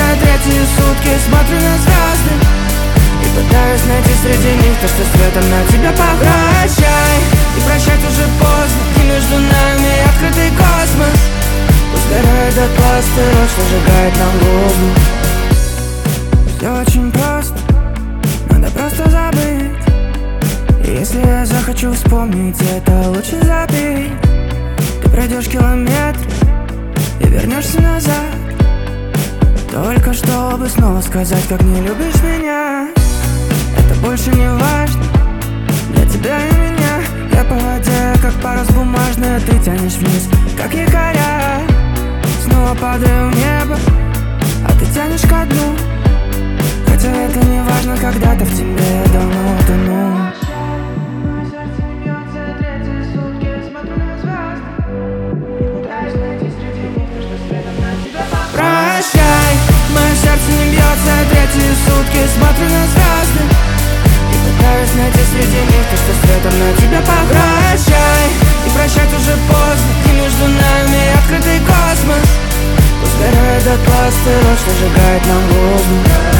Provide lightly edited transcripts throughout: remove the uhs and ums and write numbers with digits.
третьи сутки смотрю на звезды и пытаюсь найти среди них то, что светом на тебя погращай. И прощать уже поздно, и между нами открытый космос. Пусть горает дотла астероид, что сжигает нам голову. Все очень просто, надо просто забыть. И если я захочу вспомнить, это лучше забить. Ты пройдешь километр и вернешься назад, только чтобы снова сказать, как не любишь меня. Это больше не важно для тебя и меня. Я по воде, как парус бумажный, а ты тянешь вниз, как якоря. Снова падаю в небо, а ты тянешь ко дну. Хотя это не важно, когда-то в тебе я давно утону. Прощай, мое сердце не бьется третьи сутки, смотрю на звезды и пытаюсь найти среди них то, что светом на тебя погращай. И прощать уже поздно, и между нами открытый космос. Пусть горает дотла астероид, что сжигает нам воздух.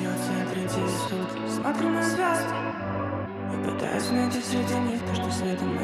Смотрю на звезды и пытаюсь найти среди них то, что светом